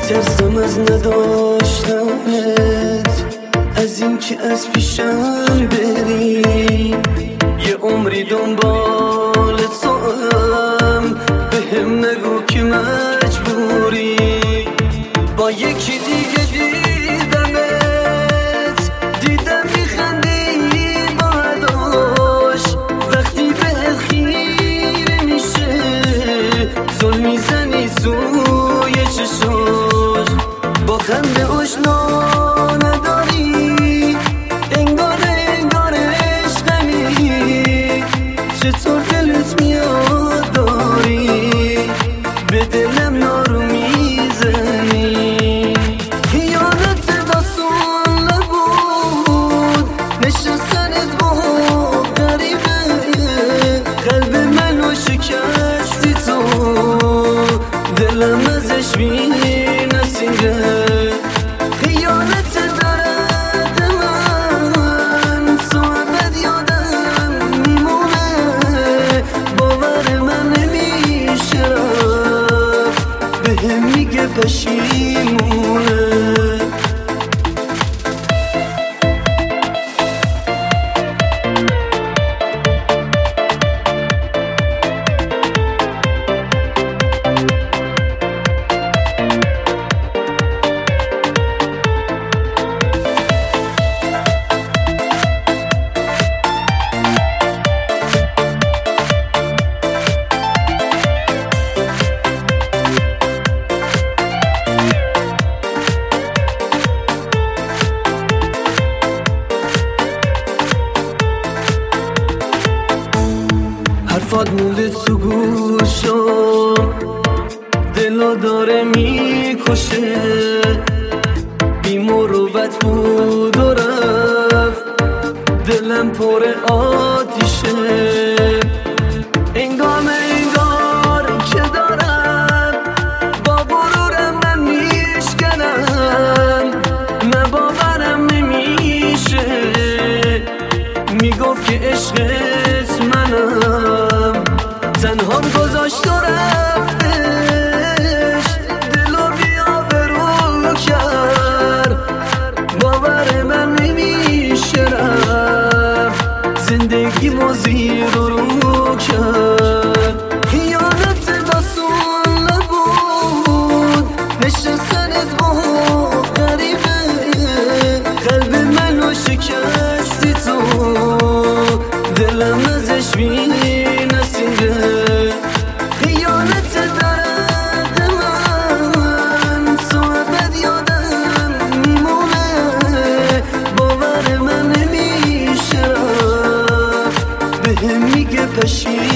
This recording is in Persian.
میترسم از نداشتنت، از این که از پیشم بری. یه عمری دنبال توام، بهم نگو که مجبوری. با یکی دیگه دیدمت، دیدم میخندی باهاش. وقتی به خیره میشه زل میزنی توی چشاش. با خنده آشنا نداری، انگار عشقمی. چطور دلت میاد داری، به دلم نارو میزنی. یادت داستان نبود، نشستنت با غریبه. قلب منو شکستی تو، دلم ازش بی‌نصیبه. خیالت درد من، تو ابد یادم میمونه. باور من نمیشه رفت، بهم میگه پشیمونه. حرفات مونده تو گوشم، دلو داره میکشه. بی مروت بود و رفت، دلم پر آتیشه. انگار که دارم با غرورم من میشکنم. نه باورم نمیشه، میگفت که عشقت منم. تنها گذاشت و رفتش، دلو بی‌آبرو کرد. باور من نمیشه رفت، زندگیمو زیر و رو کرد. خیانت داستان نبود، نشستنت با غریبه. قلب منو شکستی تو، دلم ازش بی‌نصیبه. خیانت درد من، تو ابد یادم میمونه. باور من نمیشه رفت، بهم میگه پشیمونه.